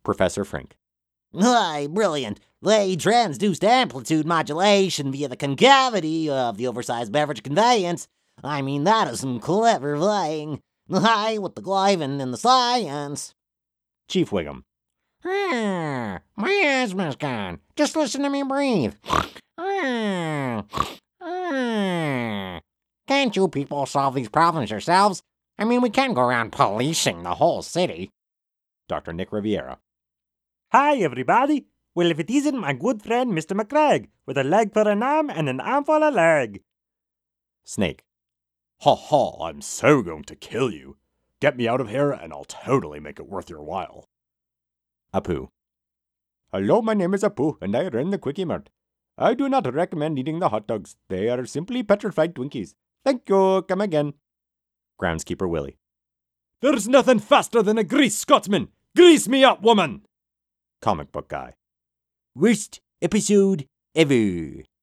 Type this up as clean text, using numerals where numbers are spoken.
Professor Frink. Aye, brilliant. They transduced amplitude modulation via the concavity of the oversized beverage conveyance. I mean, that is some clever playing. Aye, with the Glyvin and the science. Chief Wiggum. My asthma's gone. Just listen to me breathe. Can't you people solve these problems yourselves? I mean, we can't go around policing the whole city. Dr. Nick Riviera. Hi, everybody. Well, if it isn't my good friend, Mr. McCraig, with a leg for an arm and an arm for a leg. Snake. Ha ha, I'm so going to kill you. Get me out of here and I'll totally make it worth your while. Apu. Hello, my name is Apu and I run the Quickie Mart. I do not recommend eating the hot dogs. They are simply petrified Twinkies. Thank you, come again. Groundskeeper Willie. There's nothing faster than a grease Scotsman. Grease me up, woman! Comic book guy. Worst episode ever.